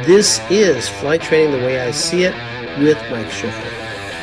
This is Flight Training the Way I See It with Mike Schiffler.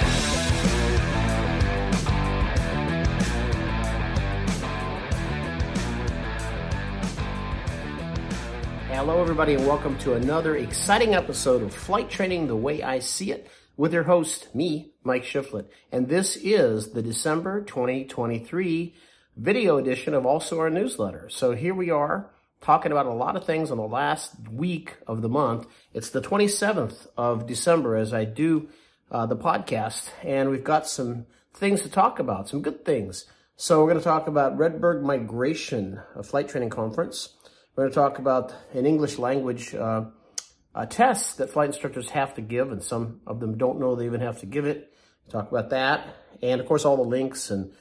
Hello, everybody, and welcome to another exciting episode of Flight Training the Way I See It with your host, me, Mike Schiffler. And this is the December 2023 video edition of also our newsletter. So here we are talking about a lot of things on the last week of the month. It's the 27th of December as I do the podcast, and we've got some things to talk about, some good things. So we're going to talk about Redbird Migration, a flight training conference. We're going to talk about an English language test that flight instructors have to give, and some of them don't know they even have to give it. Talk about that, and of course all the links and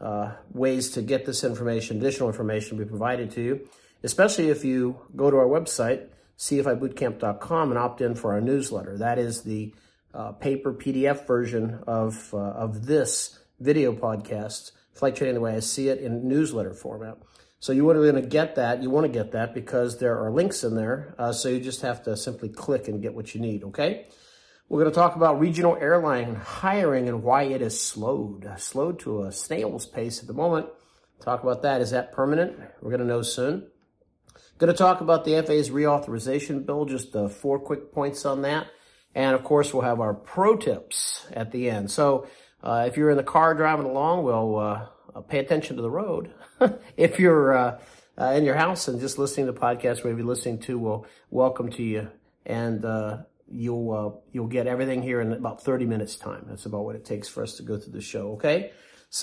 ways to get this information, additional information will be provided to you, especially if you go to our website, cfibootcamp.com, and opt in for our newsletter. That is the paper PDF version of this video podcast, Flight Training the Way I See It, in newsletter format. So you want to get that because there are links in there, so you just have to simply click and get what you need, okay? We're going to talk about regional airline hiring and why it is slowed to a snail's pace at the moment. Talk about that. Is that permanent? We're going to know soon. Going to talk about the FAA's reauthorization bill, just 4 quick points on that. And of course, we'll have our pro tips at the end. So if you're in the car driving along, well, pay attention to the road. If you're in your house and just listening to the podcast, wherever you're listening to, well, welcome to you. And you'll get everything here in about 30 minutes time. That's about what it takes for us to go through the show, okay?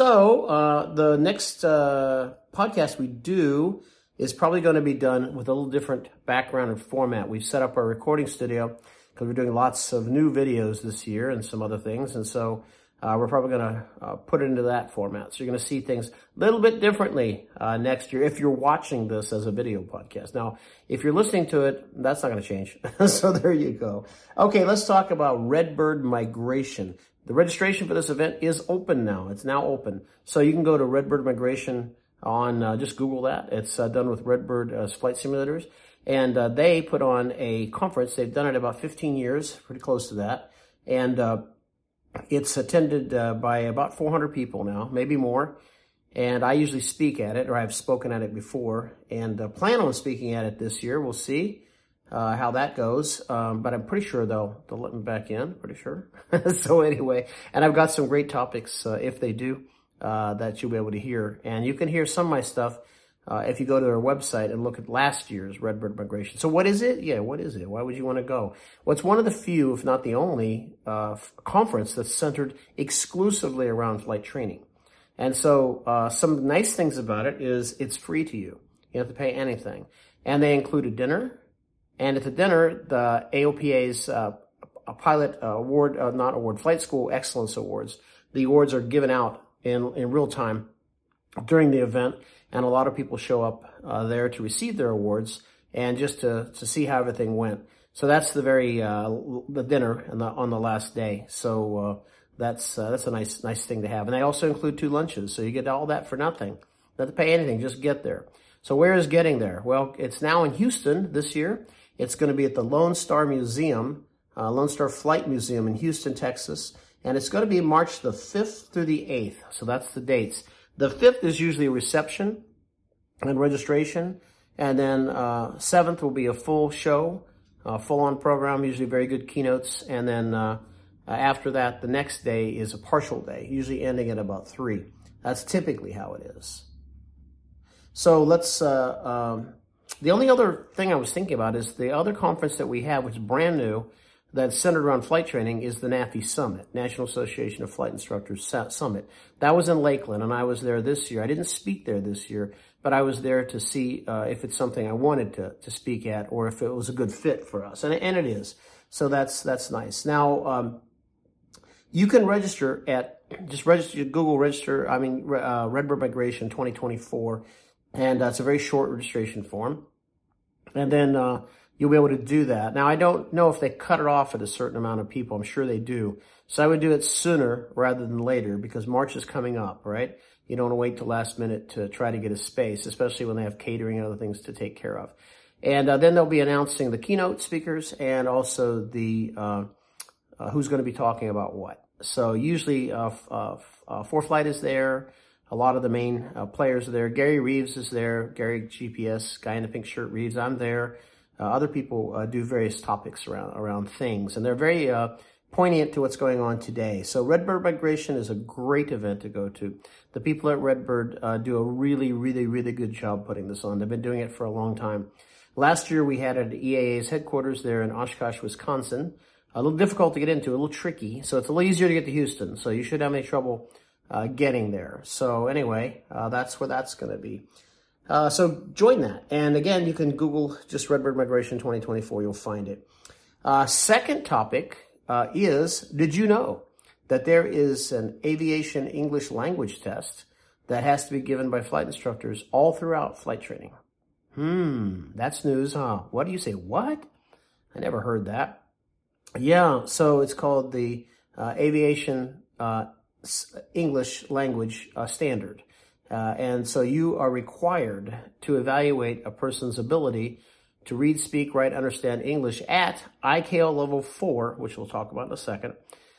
So the next podcast we do is probably going to be done with a little different background and format. We've set up our recording studio because we're doing lots of new videos this year and some other things. And so we're probably going to put it into that format. So you're going to see things a little bit differently next year if you're watching this as a video podcast. Now, if you're listening to it, that's not going to change. So there you go. Okay, let's talk about Redbird Migration. The registration for this event is open now. It's now open. So you can go to Redbird Migration on, just Google that. It's done with Redbird flight simulators. And they put on a conference. They've done it about 15 years, pretty close to that. And it's attended by about 400 people now, maybe more. And I usually speak at it, or I've spoken at it before, and plan on speaking at it this year. We'll see how that goes. But I'm pretty sure they'll let me back in, pretty sure. So anyway, and I've got some great topics, if they do, that you'll be able to hear. And you can hear some of my stuff if you go to their website and look at last year's Redbird Migration. So what is it? Yeah, what is it? Why would you want to go? Well, it's one of the few, if not the only, conference that's centered exclusively around flight training. And so some nice things about it is it's free to you. You don't have to pay anything. And they include a dinner. And at the dinner, the AOPA's pilot flight school excellence awards. The awards are given out in real time during the event. And a lot of people show up there to receive their awards and just to see how everything went. So that's the dinner on the last day. So that's a nice thing to have. And they also include 2 lunches, so you get all that for nothing. Not to pay anything, just get there. So where is getting there? Well, it's now in Houston this year. It's going to be at the Lone Star Museum, Lone Star Flight Museum in Houston, Texas, and it's going to be March the 5th through the 8th. So that's the dates. The 5th is usually a reception and registration. And then 7th will be a full show, full-on program, usually very good keynotes. And then after that, the next day is a partial day, usually ending at about 3. That's typically how it is. So let's, the only other thing I was thinking about is the other conference that we have, which is brand new, that's centered around flight training, is the NAFI Summit, National Association of Flight Instructors Summit. That was in Lakeland, and I was there this year. I didn't speak there this year, but I was there to see if it's something I wanted to speak at or if it was a good fit for us, and it is. So that's nice. Now, you can register Google register, Redbird Migration 2024, and it's a very short registration form. And then you'll be able to do that. Now, I don't know if they cut it off at a certain amount of people. I'm sure they do. So I would do it sooner rather than later because March is coming up, right? You don't want to wait till last minute to try to get a space, especially when they have catering and other things to take care of. And then they'll be announcing the keynote speakers and also the who's going to be talking about what. So usually ForeFlight is there. A lot of the main players are there. Gary Reeves is there. Gary GPS, guy in the pink shirt, Reeves. I'm there. Other people do various topics around things, and they're very poignant to what's going on today. So Redbird Migration is a great event to go to. The people at Redbird do a really, really, really good job putting this on. They've been doing it for a long time. Last year we had it at EAA's headquarters there in Oshkosh, Wisconsin. A little difficult to get into, a little tricky. So it's a little easier to get to Houston. So you shouldn't have any trouble getting there. So anyway, that's where that's going to be. So join that. And again, you can Google just Redbird Migration 2024. You'll find it. Second topic is, did you know that there is an aviation English language test that has to be given by flight instructors all throughout flight training? That's news, huh? What do you say? What? I never heard that. Yeah, so it's called the Aviation English Language Standard. And so you are required to evaluate a person's ability to read, speak, write, understand English at ICAO level 4, which we'll talk about in a second,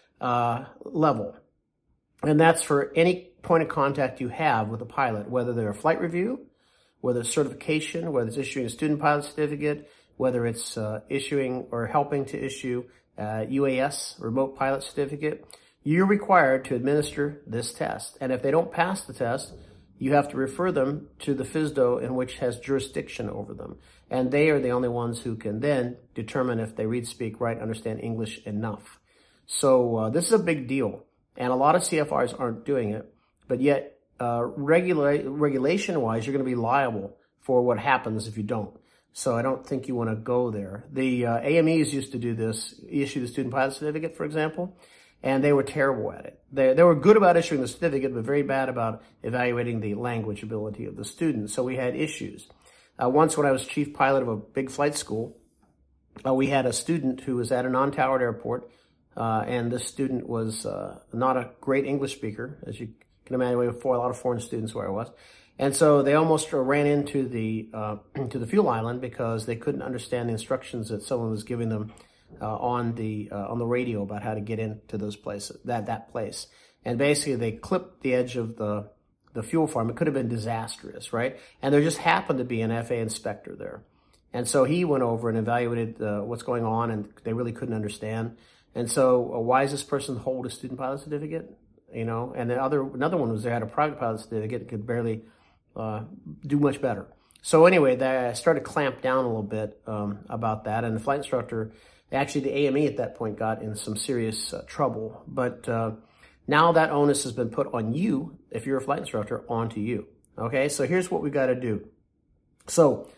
level. And that's for any point of contact you have with a pilot, whether they're a flight review, whether it's certification, whether it's issuing a student pilot certificate, whether it's issuing or helping to issue UAS, remote pilot certificate. You're required to administer this test. And if they don't pass the test, you have to refer them to the FSDO in which has jurisdiction over them. And they are the only ones who can then determine if they read, speak, write, understand English enough. So this is a big deal. And a lot of CFRs aren't doing it. But yet, regulation-wise, you're going to be liable for what happens if you don't. So I don't think you want to go there. The AMEs used to do this, issue the student pilot certificate, for example, and they were terrible at it. They were good about issuing the certificate, but very bad about evaluating the language ability of the student. So we had issues. Once when I was chief pilot of a big flight school, we had a student who was at a non-towered airport, and this student was not a great English speaker, as you can imagine. We had a lot of foreign students where I was. And so they almost ran into the fuel island because they couldn't understand the instructions that someone was giving them on the radio about how to get into those places, that place. And basically they clipped the edge of the fuel farm. It could have been disastrous, right? And there just happened to be an FAA inspector there. And so he went over and evaluated what's going on, and they really couldn't understand. And so why does this person hold a student pilot certificate? You know, and another one was they had a private pilot certificate and could barely do much better. So anyway, they started to clamp down a little bit about that, and the flight instructor, actually the AME at that point, got in some serious trouble. But now that onus has been put on you, if you're a flight instructor, onto you. Okay, so here's what we got to do. So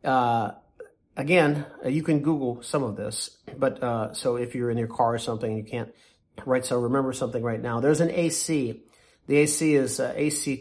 again, you can Google some of this, but so if you're in your car or something and you can't remember something right now. There's an AC. The AC is AC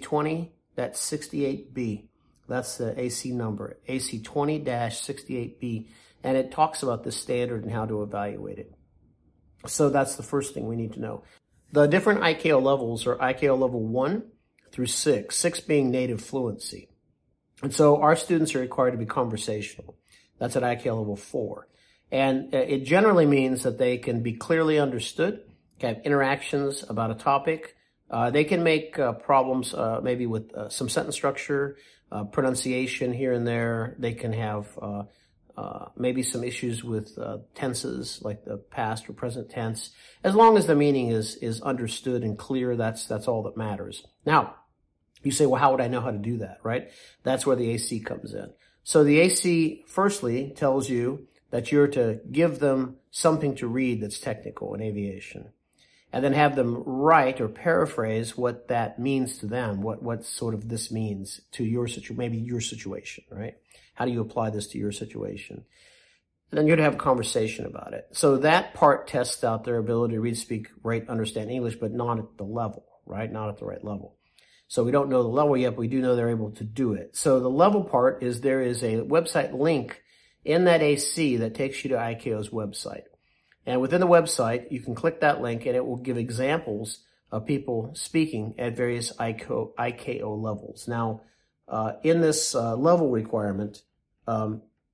20-68B. That's the AC number, AC 20-68B. And it talks about this standard and how to evaluate it. So that's the first thing we need to know. The different ICAO levels are ICAO level 1 through 6, 6 being native fluency. And so our students are required to be conversational. That's at ICAO level 4. And it generally means that they can be clearly understood, can have interactions about a topic. They can make problems maybe with some sentence structure, pronunciation here and there. They can have maybe some issues with tenses, like the past or present tense. As long as the meaning is understood and clear, that's all that matters. Now, you say, well, how would I know how to do that, right? That's where the AC comes in. So the AC, firstly, tells you that you're to give them something to read that's technical in aviation, and then have them write or paraphrase what that means to them, what sort of this means to your situation, maybe your situation, right? How do you apply this to your situation? And then you're going to have a conversation about it. So that part tests out their ability to read, speak, write, understand English, but not at the level, right? Not at the right level. So we don't know the level yet, but we do know they're able to do it. So the level part is there is a website link in that AC that takes you to ICAO's website. And within the website, you can click that link and it will give examples of people speaking at various ICAO levels. Now, in this level requirement,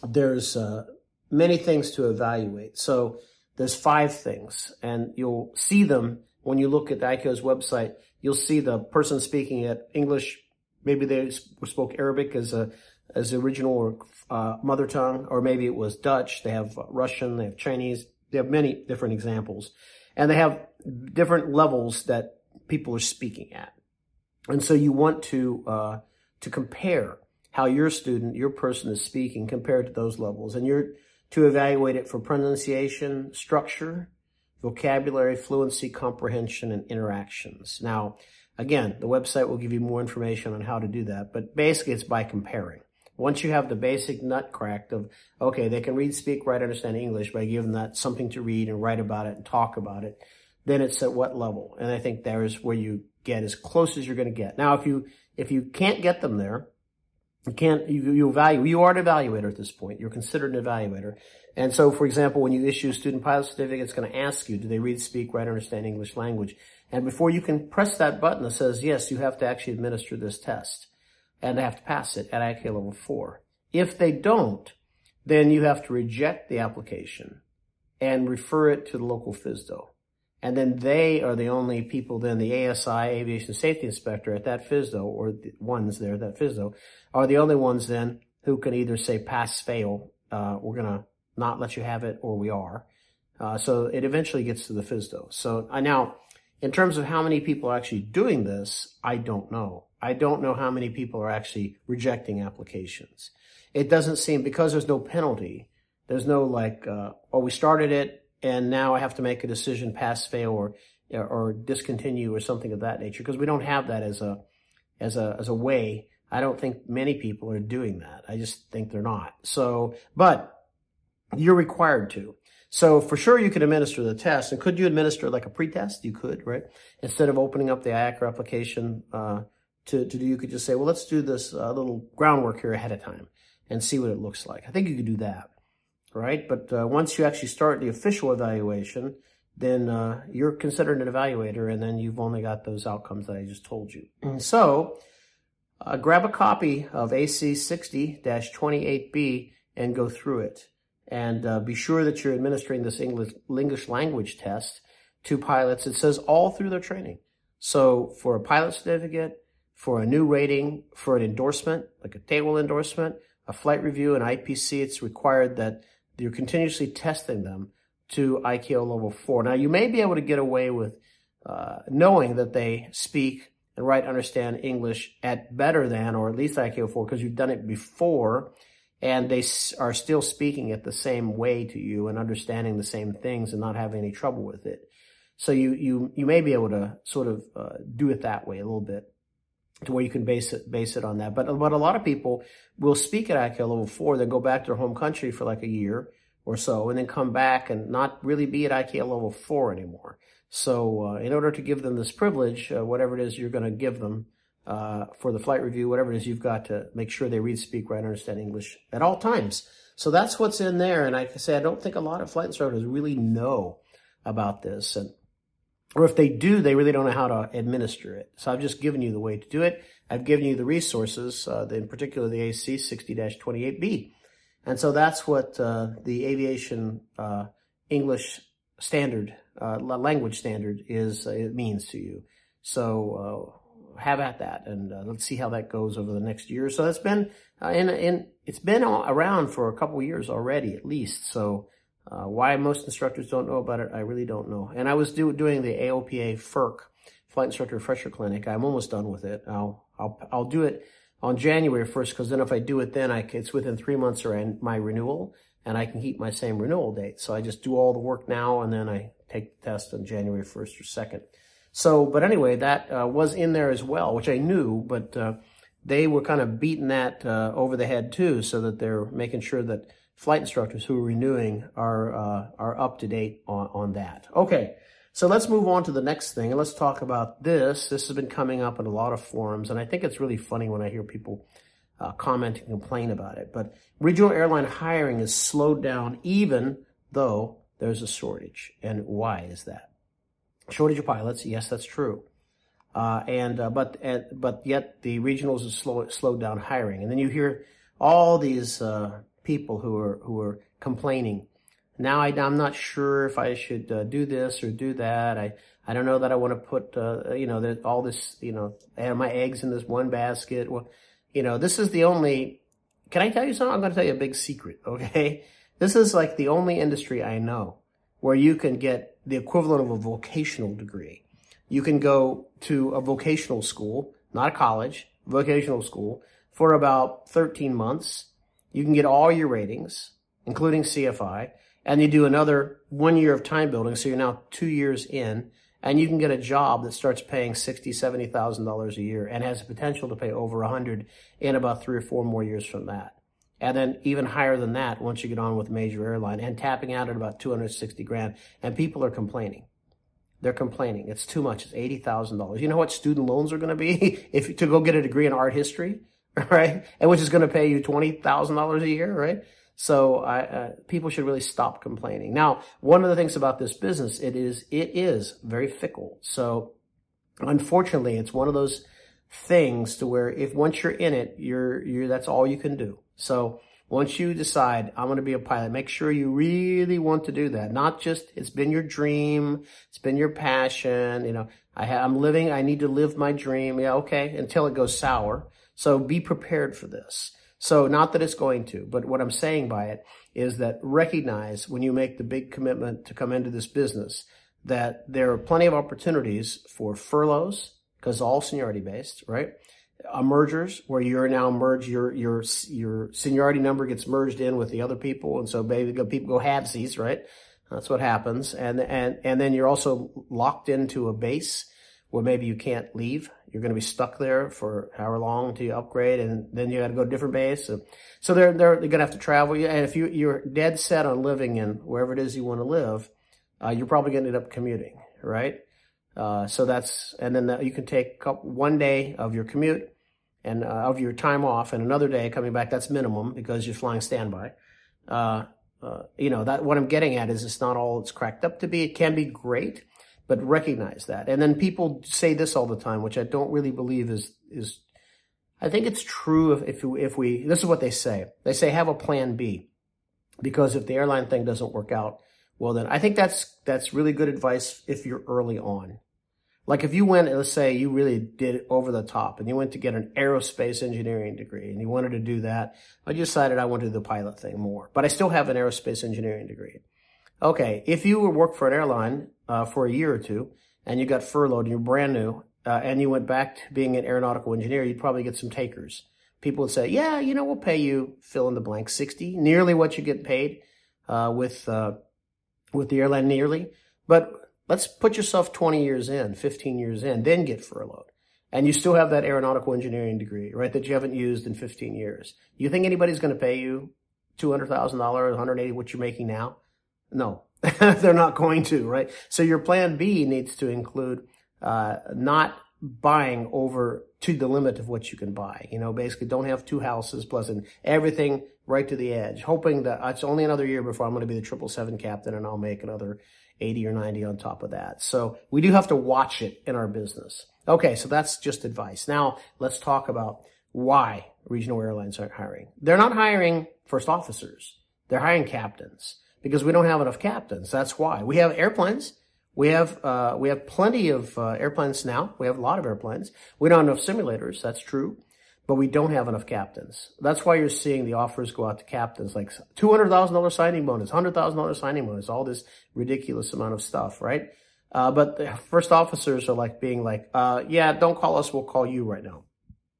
there's many things to evaluate. So there's 5 things, and you'll see them when you look at the ICAO's website. You'll see the person speaking at English. Maybe they spoke Arabic as original or mother tongue, or maybe it was Dutch. They have Russian, they have Chinese. They have many different examples, and they have different levels that people are speaking at. And so you want to compare how your student, your person is speaking compared to those levels. And you're to evaluate it for pronunciation, structure, vocabulary, fluency, comprehension, and interactions. Now, again, the website will give you more information on how to do that, but basically it's by comparing. Once you have the basic nut cracked of, okay, they can read, speak, write, understand English, by giving that something to read and write about it and talk about it, then it's at what level? And I think there is where you get as close as you're going to get. Now, if you can't get them there, you are an evaluator at this point. You're considered an evaluator. And so, for example, when you issue a student pilot certificate, it's going to ask you, do they read, speak, write, understand English language? And before you can press that button that says, yes, you have to actually administer this test. And they have to pass it at ICAO level 4. If they don't, then you have to reject the application and refer it to the local FSDO. And then they are the only people, then the ASI, Aviation Safety Inspector at that FSDO, or the ones there, that FSDO, are the only ones then who can either say pass, fail, we're going to not let you have it, or we are. So it eventually gets to the FSDO. So now, in terms of how many people are actually doing this, I don't know. I don't know how many people are actually rejecting applications. It doesn't seem, because there's no penalty, there's no like, we started it, and now I have to make a decision, pass, fail, or discontinue, or something of that nature, because we don't have that as a way. I don't think many people are doing that. I just think they're not. So, but you're required to. So for sure you can administer the test. And could you administer like a pretest? You could, right? Instead of opening up the IACRA application to do, you could just say, well, let's do this little groundwork here ahead of time and see what it looks like. I think you could do that. Right? But once you actually start the official evaluation, then you're considered an evaluator, and then you've only got those outcomes that I just told you. And so grab a copy of AC 60-28B and go through it. And be sure that you're administering this English language test to pilots. It says all through their training. So for a pilot certificate, for a new rating, for an endorsement, like a table endorsement, a flight review, an IPC, it's required that you're continuously testing them to ICAO level 4. Now, you may be able to get away with knowing that they speak and write, understand English at better than, or at least ICAO 4, because you've done it before, and they are still speaking it the same way to you and understanding the same things and not having any trouble with it. So you may be able to sort of do it that way a little bit, to where you can base it on that. But a lot of people will speak at ICAO level 4, then go back to their home country for like a year or so, and then come back and not really be at ICAO level 4 anymore. So in order to give them this privilege, whatever it is you're going to give them for the flight review, whatever it is, you've got to make sure they read, speak, write, understand English at all times. So that's what's in there. And like I say, I don't think a lot of flight instructors really know about this. Or if they do, they really don't know how to administer it. So I've just given you the way to do it. I've given you the resources, in particular the AC 60-28B. And so that's what the aviation English standard, language standard it means to you. So have at that, and let's see how that goes over the next year. So it's been it's been around for a couple of years already, at least. So why most instructors don't know about it, I really don't know. And I was doing the AOPA FERC, Flight Instructor Refresher Clinic. I'm almost done with it. I'll do it on January 1st, because then if I do it then, it's within 3 months or my renewal, and I can keep my same renewal date. So I just do all the work now, and then I take the test on January 1st or 2nd. So, but anyway, that was in there as well, which I knew, but they were kind of beating that over the head too, so that they're making sure that flight instructors who are renewing are up to date on that. Okay, so let's move on to the next thing, and let's talk about this. This has been coming up in a lot of forums, and I think it's really funny when I hear people comment and complain about it. But regional airline hiring is slowed down even though there's a shortage. And why is that? Shortage of pilots, yes, that's true. But yet the regionals have slowed down hiring. And then you hear all these people who are complaining. Now I'm not sure if I should do this or do that. I don't know that I want to put all this, my eggs in this one basket. Well, this is the only. Can I tell you something? I'm going to tell you a big secret. Okay, this is like the only industry I know where you can get the equivalent of a vocational degree. You can go to a vocational school, not a college, vocational school, for about 13 months. You can get all your ratings, including CFI, and you do another 1 year of time building, so you're now 2 years in, and you can get a job that starts paying $60,000, $70,000 a year and has the potential to pay over 100 in about 3 or 4 more years from that. And then even higher than that once you get on with a major airline, and tapping out at about 260 grand. And people are complaining. They're complaining. It's too much. It's $80,000. You know what student loans are going to be to go get a degree in art history, right? And which is going to pay you $20,000 a year, right? So people should really stop complaining. Now, one of the things about this business, it is very fickle. So unfortunately, it's one of those things to where if once you're in it, that's all you can do. So once you decide, I'm going to be a pilot, make sure you really want to do that. Not just, it's been your dream, it's been your passion, I need to live my dream. Yeah, okay, until it goes sour. So be prepared for this. So not that it's going to, but what I'm saying by it is that recognize when you make the big commitment to come into this business that there are plenty of opportunities for furloughs, because it's all seniority based, right? Mergers where you're now merged, your seniority number gets merged in with the other people, and so people go halvesies, right? That's what happens, and then you're also locked into a base where maybe you can't leave. You're going to be stuck there for however long until you upgrade, and then you got to go to a different base. So they're going to have to travel. And if you're dead set on living in wherever it is you want to live, you're probably going to end up commuting, right? So that's, and then you can take 1 day of your commute and of your time off, and another day coming back. That's minimum because you're flying standby. That what I'm getting at is it's not all it's cracked up to be. It can be great, but recognize that. And then people say this all the time, which I don't really believe is. I think it's true if we. This is what they say. They say have a plan B, because if the airline thing doesn't work out, well, then I think that's really good advice if you're early on. Like if you went, let's say you really did over the top and you went to get an aerospace engineering degree and you wanted to do that. I decided I want to do the pilot thing more, but I still have an aerospace engineering degree. Okay, if you work for an airline for a year or two and you got furloughed and you're brand new and you went back to being an aeronautical engineer, you'd probably get some takers. People would say, yeah, we'll pay you fill in the blank 60, nearly what you get paid with the airline nearly. But let's put yourself 20 years in, 15 years in, then get furloughed. And you still have that aeronautical engineering degree, right, that you haven't used in 15 years. You think anybody's going to pay you $200,000, $180,000, what you're making now? No, they're not going to, right? So your plan B needs to include not buying over to the limit of what you can buy. Basically don't have 2 houses plus and everything right to the edge, hoping that it's only another year before I'm going to be the 777 captain and I'll make another 80 or 90 on top of that. So we do have to watch it in our business. Okay, so that's just advice. Now let's talk about why regional airlines aren't hiring. They're not hiring first officers. They're hiring captains because we don't have enough captains. That's why. We have airplanes. We have plenty of airplanes now. We have a lot of airplanes. We don't have enough simulators. That's true. But we don't have enough captains. That's why you're seeing the offers go out to captains, like $200,000 signing bonus, $100,000 signing bonus, all this ridiculous amount of stuff, right? But the first officers are being yeah, don't call us, we'll call you right now.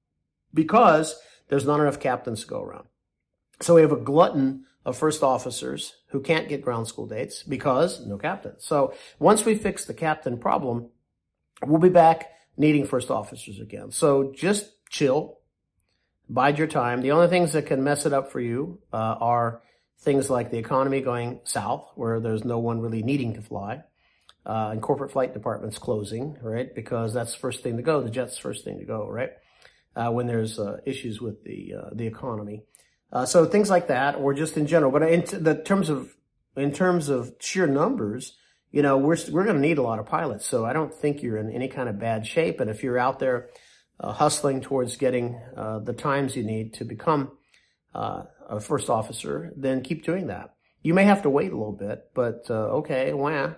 Because there's not enough captains to go around. So we have a glutton of first officers who can't get ground school dates because no captains. So once we fix the captain problem, we'll be back needing first officers again. So just chill. Bide your time. The only things that can mess it up for you are things like the economy going south, where there's no one really needing to fly, and corporate flight departments closing, right? Because that's the first thing to go. The jet's the first thing to go, right? When there's issues with the economy. So things like that, or just in general. But in terms of sheer numbers, we're going to need a lot of pilots. So I don't think you're in any kind of bad shape. And if you're out there hustling towards getting the times you need to become a a first officer, then keep doing that. You may have to wait a little bit, but okay, wah.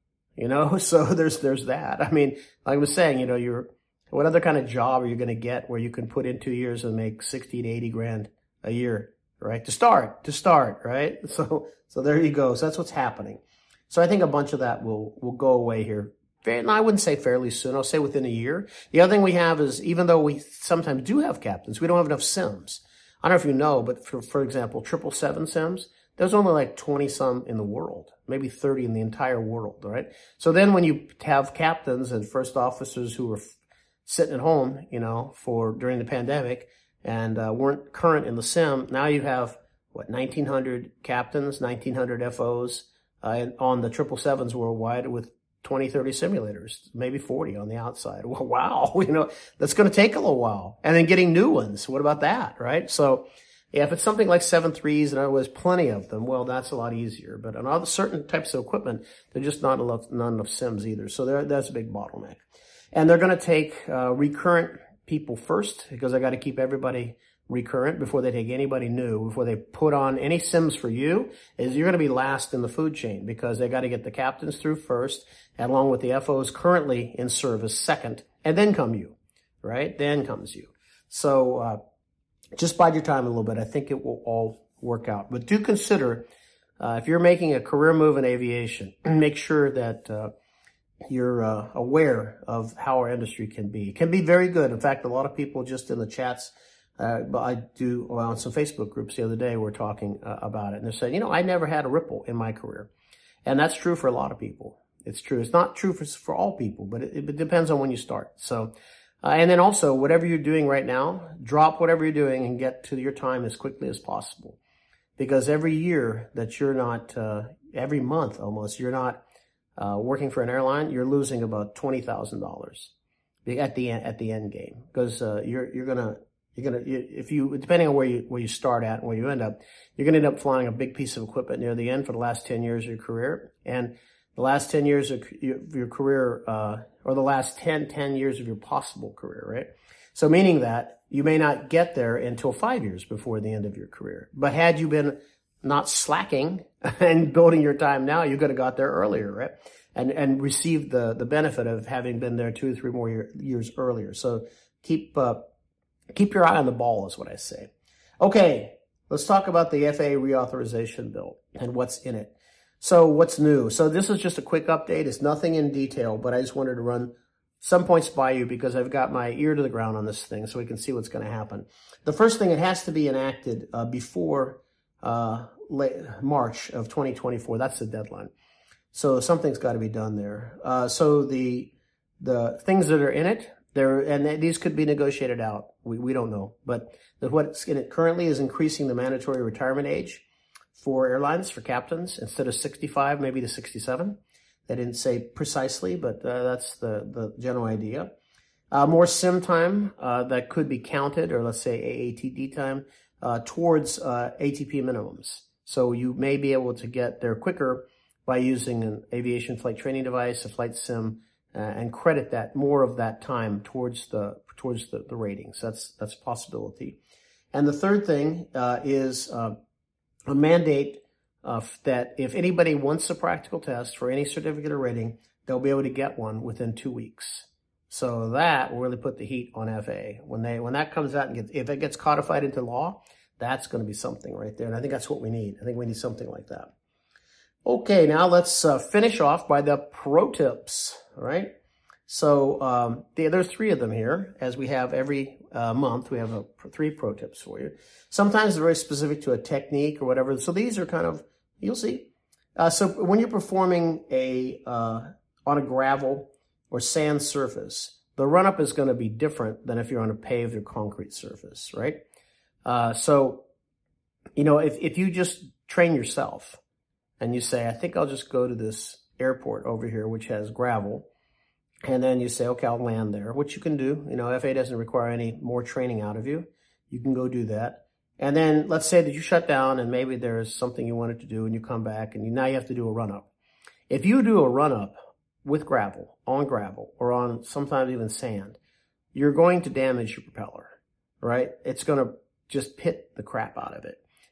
So there's that. I mean, like I was saying, what other kind of job are you going to get where you can put in 2 years and make 60 to 80 grand a year, right? To start, right? So there you go. So that's what's happening. So I think a bunch of that will go away here. And I wouldn't say fairly soon. I'll say within a year. The other thing we have is, even though we sometimes do have captains, we don't have enough sims. I don't know if you know, but for example, 777 sims, there's only like 20 some in the world, maybe 30 in the entire world, right? So then when you have captains and first officers who were sitting at home, during the pandemic and weren't current in the sim, now you have, 1,900 captains, 1,900 FOs on the 777s worldwide with 20, 30 simulators, maybe 40 on the outside. Well, wow, that's going to take a little while. And then getting new ones. What about that, right? So, yeah, if it's something like 7.3s and there was plenty of them, well, that's a lot easier. But on other certain types of equipment, they're just not enough sims either. So that's a big bottleneck. And they're going to take recurrent people first, because I got to keep everybody recurrent before they take anybody new, before they put on any sims for you. Is you're going to be last in the food chain, because they got to get the captains through first, along with the FOs currently in service second, and then come you, right? Then comes you. So just bide your time a little bit. I think it will all work out. But do consider, if you're making a career move in aviation, make sure that you're aware of how our industry can be. It can be very good. In fact, a lot of people just in the chats, on some Facebook groups the other day, were talking about it. And they're saying, I never had a ripple in my career. And that's true for a lot of people. It's true. It's not true for all people, but it depends on when you start. So, and then also, whatever you're doing right now, drop whatever you're doing and get to your time as quickly as possible. Because every year that you're not, every month almost, you're not working for an airline, you're losing about $20,000 at the end game. Because if you, depending on where you start at and where you end up, you're going to end up flying a big piece of equipment near the end for the last 10 years of your career. And the last 10 years of your career, or the last 10 years of your possible career, right? So meaning that you may not get there until 5 years before the end of your career. But had you been not slacking and building your time now, you could have got there earlier, right? And received the benefit of having been there 2 or 3 more years earlier. So keep your eye on the ball is what I say. Okay, let's talk about the FAA reauthorization bill and what's in it. So what's new? So this is just a quick update. It's nothing in detail, but I just wanted to run some points by you because I've got my ear to the ground on this thing so we can see what's going to happen. The first thing, it has to be enacted before March of 2024. That's the deadline. So something's got to be done there. So the things that are in it, and these could be negotiated out. We don't know. But what's in it currently is increasing the mandatory retirement age for airlines, for captains, instead of 65, maybe to 67. They didn't say precisely, but that's the general idea. More sim time that could be counted, or let's say AATD time, towards ATP minimums. So you may be able to get there quicker by using an aviation flight training device, a flight sim, and credit that more of that time towards the ratings. That's a possibility. And the third thing is a mandate that if anybody wants a practical test for any certificate or rating, they'll be able to get one within 2 weeks. So that will really put the heat on FAA. When that comes out and if it gets codified into law, that's going to be something right there. And I think that's what we need. I think we need something like that. Okay, now let's finish off by the pro tips, all right? So there's 3 of them here, as we have every month. We have 3 pro tips for you. Sometimes they're very specific to a technique or whatever. So these are kind of, you'll see. So when you're performing on a gravel or sand surface, the run-up is going to be different than if you're on a paved or concrete surface, right? So, if you just train yourself and you say, I think I'll just go to this airport over here, which has gravel, and then you say, okay, I'll land there, which you can do. FAA doesn't require any more training out of you. You can go do that. And then let's say that you shut down and maybe there's something you wanted to do and you come back and now you have to do a run-up. If you do a run-up with gravel, or on sometimes even sand, you're going to damage your propeller, right? It's going to just pit the crap out of it.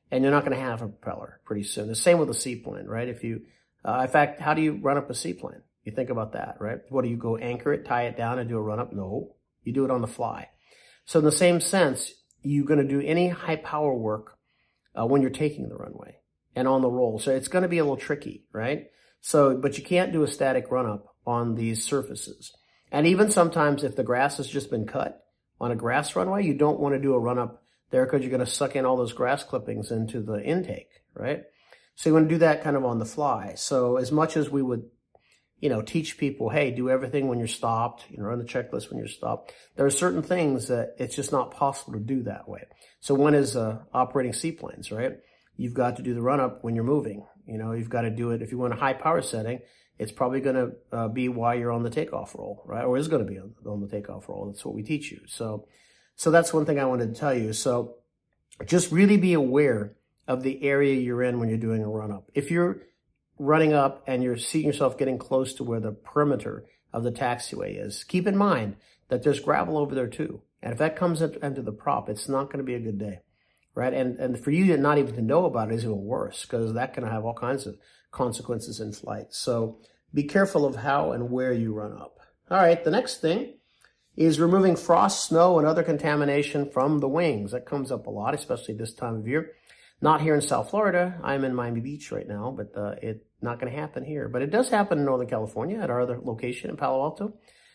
and you're not going to have a propeller pretty soon. The same with a seaplane, right? If you, in fact, how do you run up a seaplane? You think about that, right? What do you go anchor it, tie it down, and do a run up? No, you do it on the fly. So in the same sense, you're going to do any high power work when you're taking the runway and on the roll. So it's going to be a little tricky, right? So, but you can't do a static run up on these surfaces. And even sometimes if the grass has just been cut on a grass runway, you don't want to do a run up there because you're going to suck in all those grass clippings into the intake, right? So you want to do that kind of on the fly. So as much as we would, teach people, hey, do everything when you're stopped, run the checklist when you're stopped. There are certain things that it's just not possible to do that way. So one is operating seaplanes, right? You've got to do the run up when you're moving. You've got to do it. If you want a high power setting, it's probably going to be while you're on the takeoff roll, right? Or is going to be on the takeoff roll. That's what we teach you. So that's one thing I wanted to tell you. So just really be aware of the area you're in when you're doing a run up. If you're running up and you're seeing yourself getting close to where the perimeter of the taxiway is, keep in mind that there's gravel over there too. And if that comes into the prop, it's not going to be a good day, right? And for you to not even to know about it is even worse because that can have all kinds of consequences in flight. So be careful of how and where you run up. All right, the next thing is removing frost, snow, and other contamination from the wings. That comes up a lot, especially this time of year. Not here in South Florida. I'm in Miami Beach right now, but it's not going to happen here. But it does happen in Northern California at our other location in Palo Alto,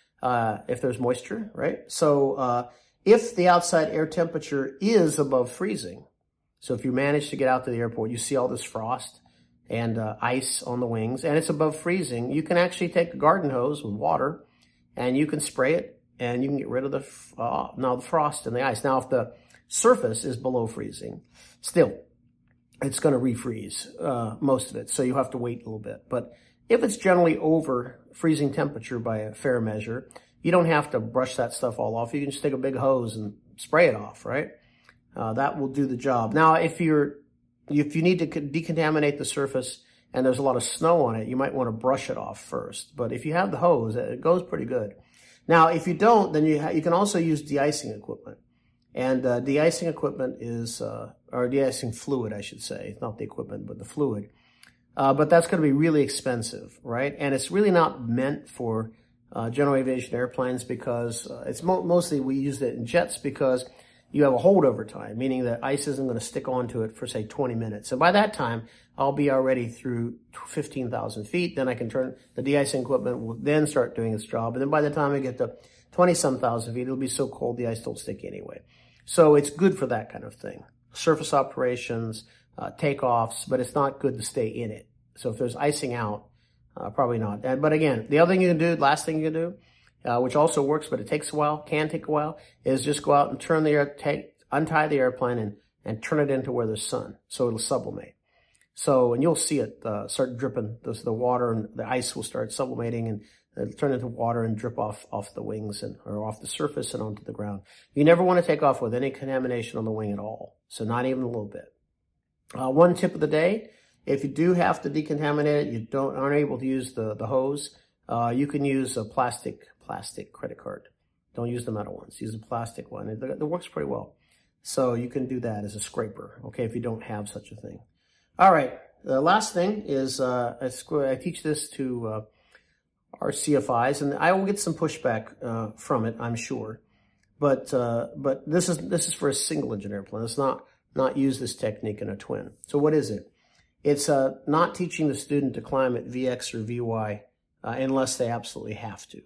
if there's moisture, right? So if the outside air temperature is above freezing, so if you manage to get out to the airport, you see all this frost and ice on the wings, and it's above freezing, you can actually take a garden hose with water, and you can spray it, and you can get rid of the frost and the ice. Now, if the surface is below freezing, still, it's going to refreeze most of it, so you have to wait a little bit. But if it's generally over freezing temperature by a fair measure, you don't have to brush that stuff all off. You can just take a big hose and spray it off, right? That will do the job. Now, if you need to decontaminate the surface and there's a lot of snow on it, you might want to brush it off first. But if you have the hose, it goes pretty good. Now, if you don't, then you can also use de-icing equipment. And de-icing equipment is, or de-icing fluid, I should say. It's not the equipment, but the fluid. But that's going to be really expensive, right? And it's really not meant for general aviation airplanes because it's mostly we use it in jets because you have a holdover time, meaning that ice isn't going to stick onto it for, say, 20 minutes. And by that time, I'll be already through 15,000 feet. Then I can turn the de-icing equipment will then start doing its job. And then by the time I get to 20-some thousand feet, it'll be so cold the ice don't stick anyway. So it's good for that kind of thing. Surface operations, takeoffs, but it's not good to stay in it. So if there's icing out, probably not. But again, the other thing you can do, last thing you can do, which also works, but it takes a while, can take a while, is just go out and turn untie the airplane and turn it into where there's sun, so it'll sublimate. So, and you'll see it start dripping. The water and the ice will start sublimating and it'll turn into water and drip off the wings or off the surface and onto the ground. You never want to take off with any contamination on the wing at all, so not even a little bit. One tip of the day, if you do have to decontaminate it, you aren't able to use the hose, you can use a plastic credit card. Don't use the metal ones. Use a plastic one. It works pretty well. So you can do that as a scraper, okay, if you don't have such a thing. All right. The last thing is I teach this to our CFIs, and I will get some pushback from it, I'm sure. But this is for a single engine airplane. It's not use this technique in a twin. So what is it? It's not teaching the student to climb at VX or VY unless they absolutely have to.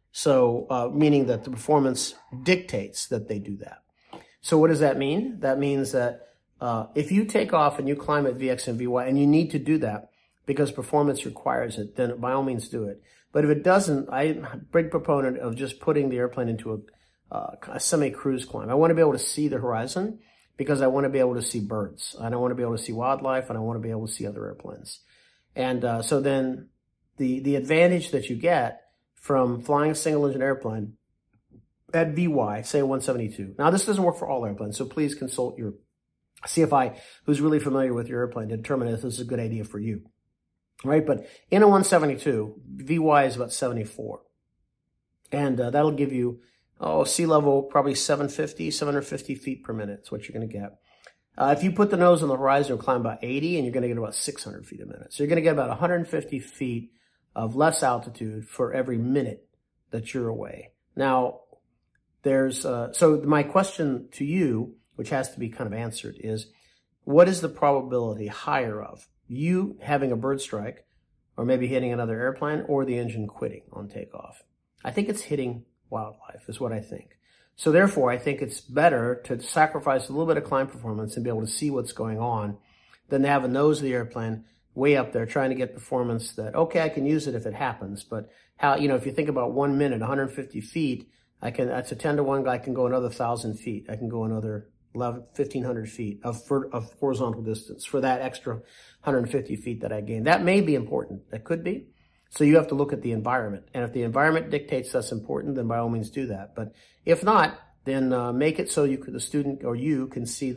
So meaning that the performance dictates that they do that. So what does that mean? That means that if you take off and you climb at VX and VY, and you need to do that because performance requires it, then by all means do it. But if it doesn't, I'm a big proponent of just putting the airplane into a semi-cruise climb. I want to be able to see the horizon because I want to be able to see birds. And I want to be able to see wildlife, and I want to be able to see other airplanes. And so then the advantage that you get from flying a single-engine airplane at VY, say 172. Now, this doesn't work for all airplanes, so please consult your CFI who's really familiar with your airplane to determine if this is a good idea for you. Right? But in a 172, VY is about 74. And that'll give you, sea level, probably 750 feet per minute is what you're going to get. If you put the nose on the horizon, you'll climb about 80, and you're going to get about 600 feet a minute. So you're going to get about 150 feet of less altitude for every minute that you're away. Now, so my question to you, which has to be kind of answered, is what is the probability higher of you having a bird strike, or maybe hitting another airplane, or the engine quitting on takeoff? I think it's hitting wildlife is what I think. So therefore, I think it's better to sacrifice a little bit of climb performance and be able to see what's going on than to have a nose of the airplane way up there trying to get performance that, okay, I can use it if it happens. But how, if you think about 1 minute, 150 feet, that's a 10 to 1 guy can go another 1,000 feet. I can go another 1,500 feet of horizontal distance for that extra 150 feet that I gained. That may be important. That could be. So you have to look at the environment. And if the environment dictates that's important, then by all means do that. But if not, then make it so the student or you can see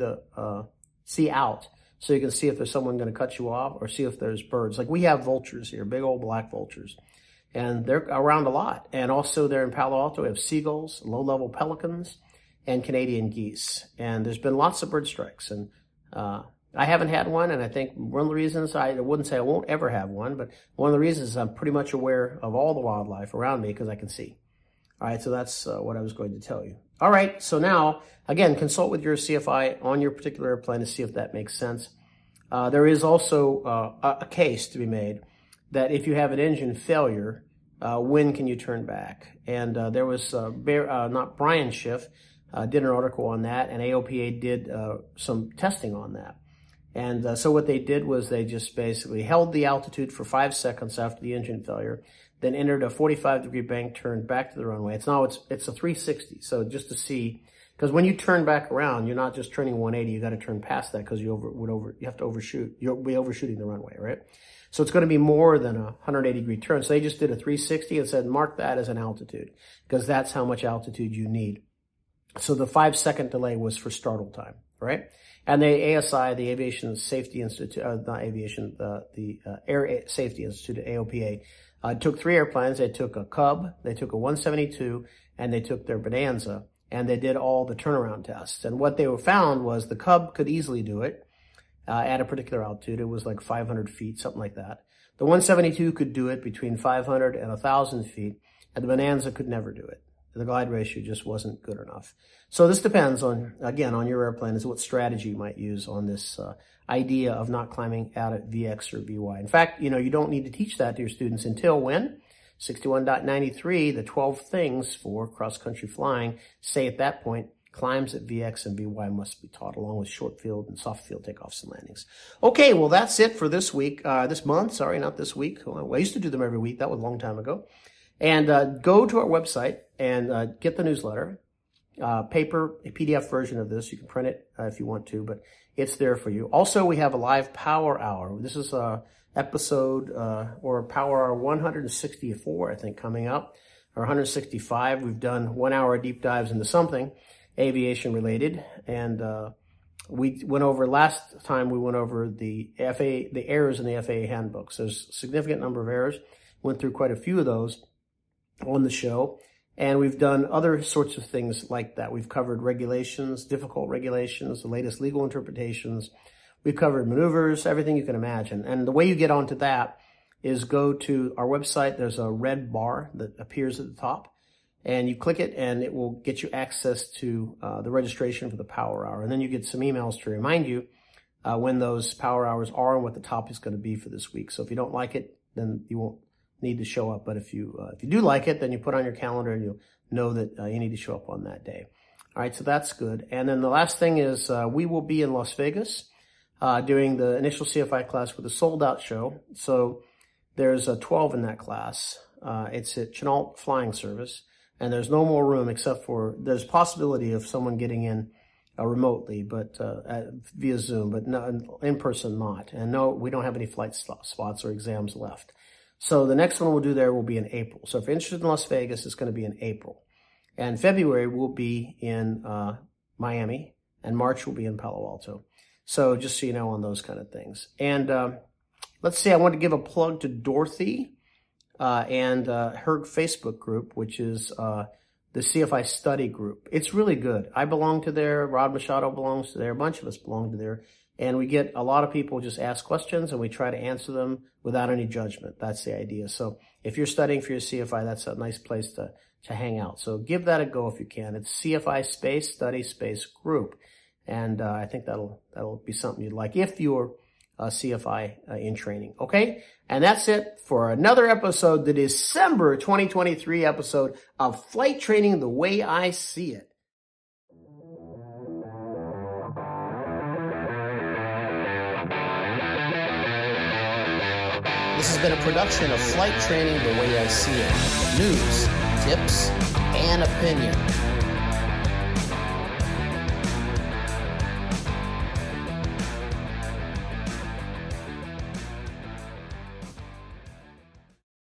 see out. So you can see if there's someone going to cut you off, or see if there's birds. Like we have vultures here, big old black vultures. And they're around a lot. And also there in Palo Alto, we have seagulls, low-level pelicans, and Canadian geese. And there's been lots of bird strikes. And I haven't had one, and I think one of the reasons, I wouldn't say I won't ever have one, but one of the reasons is I'm pretty much aware of all the wildlife around me because I can see. All right, so that's what I was going to tell you. All right, so now, again, consult with your CFI on your particular airplane to see if that makes sense. There is also a case to be made that if you have an engine failure, when can you turn back? And there was Brian Schiff did an article on that, and AOPA did some testing on that. And so what they did was they just basically held the altitude for 5 seconds after the engine failure, then entered a 45-degree bank turn back to the runway. It's a 360. So just to see, because when you turn back around, you're not just turning 180. You got to turn past that because you have to overshoot. You'll be overshooting the runway, right? So it's going to be more than a 180-degree turn. So they just did a 360 and said, mark that as an altitude because that's how much altitude you need. So the 5-second delay was for startle time, right? And the ASI, the Aviation Safety Institute, the Air Safety Institute, AOPA, took 3 airplanes. They took a Cub, they took a 172, and they took their Bonanza, and they did all the turnaround tests. And what they found was the Cub could easily do it at a particular altitude. It was like 500 feet, something like that. The 172 could do it between 500 and 1,000 feet, and the Bonanza could never do it. The glide ratio just wasn't good enough. So this depends on your airplane is what strategy you might use on this idea of not climbing out at VX or VY. In fact, you don't need to teach that to your students until when? 61.93, the 12 things for cross-country flying say at that point, climbs at VX and VY must be taught along with short field and soft field takeoffs and landings. Okay, well, that's it for this week, this month. Sorry, not this week. Well, I used to do them every week. That was a long time ago. And go to our website and get the newsletter, a PDF version of this. You can print it if you want to, but it's there for you. Also, we have a live power hour. This is episode or power hour 164, I think, coming up, or 165. We've done 1 hour deep dives into something aviation related, and we went over last time. We went over the errors in the FAA handbooks. There's a significant number of errors. Went through quite a few of those on the show, and we've done other sorts of things like that. We've covered regulations, difficult regulations, the latest legal interpretations. We've covered maneuvers, everything you can imagine. And the way you get onto that is go to our website. There's a red bar that appears at the top, and you click it, and it will get you access to the registration for the power hour. And then you get some emails to remind you when those power hours are and what the topic is going to be for this week. So if you don't like it, then you won't need to show up. But if you do like it, then you put on your calendar and you'll know that you need to show up on that day. All right, so that's good. And then the last thing is we will be in Las Vegas doing the initial CFI class with a sold-out show. So there's 12 in that class. It's at Chenault Flying Service, and there's no more room except for there's possibility of someone getting in remotely, but via Zoom, but no, in person not. And no, we don't have any flight spots or exams left. So the next one we'll do there will be in April. So if you're interested in Las Vegas, it's going to be in April. And February will be in Miami, and March will be in Palo Alto. So just so you know on those kind of things. And let's see, I want to give a plug to Dorothy and her Facebook group, which is the the CFI study group. It's really good. I belong to there. Rod Machado belongs to there. A bunch of us belong to there. And we get a lot of people just ask questions and we try to answer them without any judgment. That's the idea. So if you're studying for your CFI, that's a nice place to hang out. So give that a go if you can. It's CFI space study space group. And I think that'll be something you'd like if you're CFI in training. Okay? And that's it for another episode, the December 2023 episode of Flight Training the Way I See It. This has been a production of Flight Training the Way I See It. News, tips, and opinion.